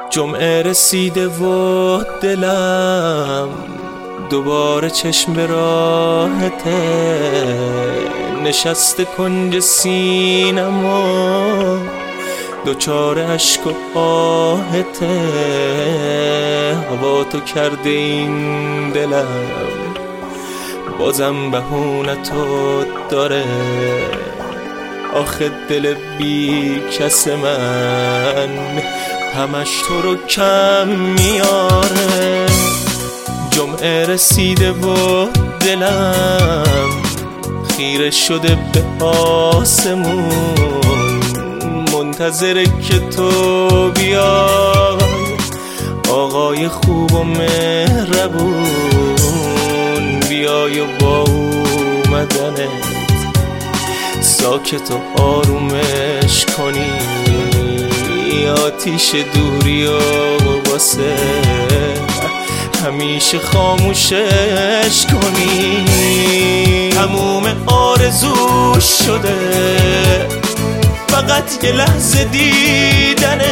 جمعه رسیده و دلم دوباره چشم به راهته، نشسته کنج سینم و دوچار عشق و آهته. هوا تو کرده این دلم بازم بهونتو داره، آخه دل بی کس من همش تو رو کم میاره. جمعه رسیده و دلم خیره شده به آسمون، منتظره که تو بیای آقای خوب و مهربون. بیای و با اومدنت ساکت و آرومش کنی، آتیش دوری و واسه همیشه خاموشش کنی. تموم آرزوش شده فقط یه لحظه دیدنت،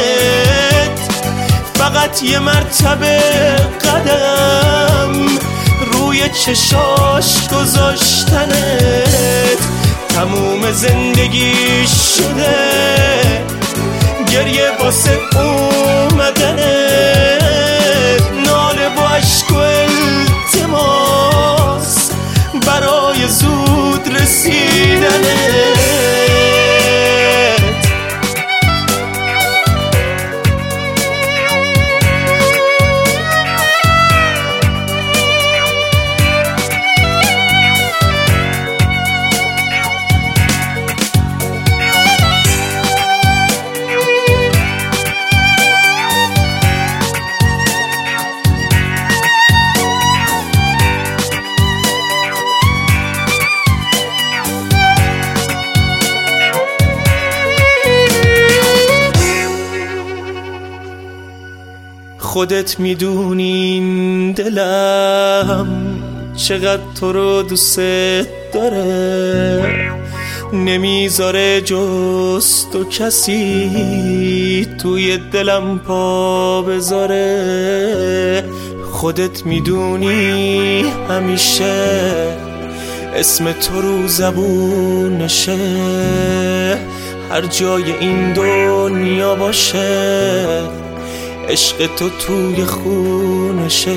فقط یه مرتبه قدم روی چشاش گذاشتنت. تموم زندگی شده گریه واسه اومدنت، ناله و عشق و التماس برای زود رسیدنت. خودت میدونین دلم چقدر تو رو دوست داره، نمیذاره جز تو کسی توی دلم پا بذاره. خودت میدونی همیشه اسم تو رو زبونشه، هر جای این دنیا باشه عشق تو توی خونشه.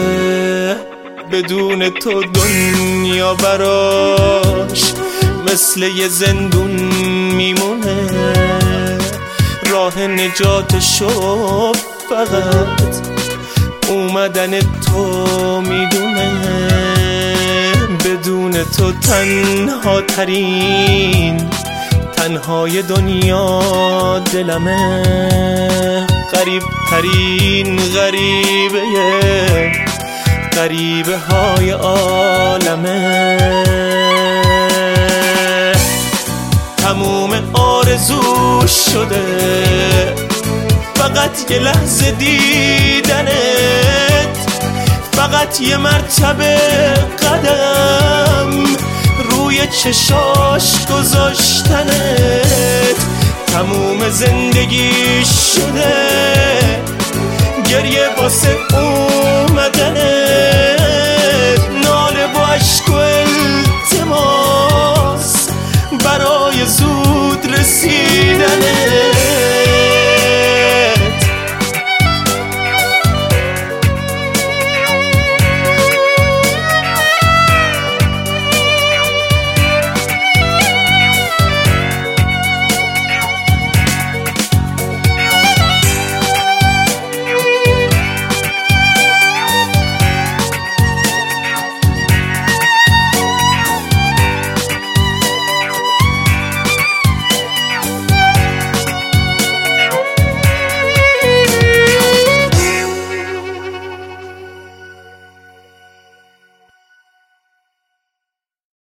بدون تو دنیا براش مثل یه زندون میمونه، راه نجاتشو فقط اومدن تو میدونه. بدون تو تنها ترین تنهای دنیا دلمه، غریب ترین غریبه های عالمه. تموم آرزوش شده فقط یه لحظه دیدنت، فقط یه مرتبه قدم روی چشاش گذاشتنت. تموم زندگی شده گریه واسه اومدنت.